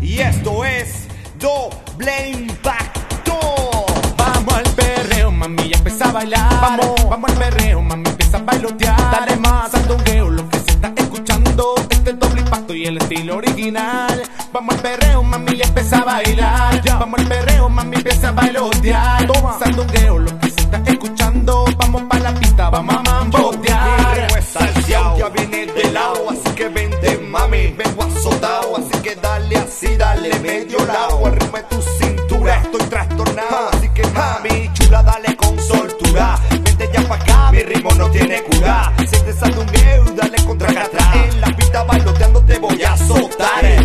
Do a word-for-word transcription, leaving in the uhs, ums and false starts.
Y esto es Doble Impacto. Vamos al perreo, mami, ya empieza a bailar. Vamos, vamos al perreo, mami, empieza a bailotear. Dale más sandungueo, lo que se está escuchando. Este es Doble Impacto y el estilo original. Vamos al perreo, mami, ya empieza a bailar. Ya. Vamos al perreo, mami, empieza a bailotear. Toma. Sandungueo, lo que se está escuchando. Vamos pa' la pista, vamos a mambotear. Esta acción ya viene del lado, así que vente, mami. Vengo azotado, así que dale así, dale medio lado. Arrime tu cintura, estoy trastornado, así que mami chula, dale con soltura. Vente ya pa' acá, mi ritmo no tiene cura. Siente sandungueo, dale contra acá atrás. En la pista bailoteando te voy a azotar.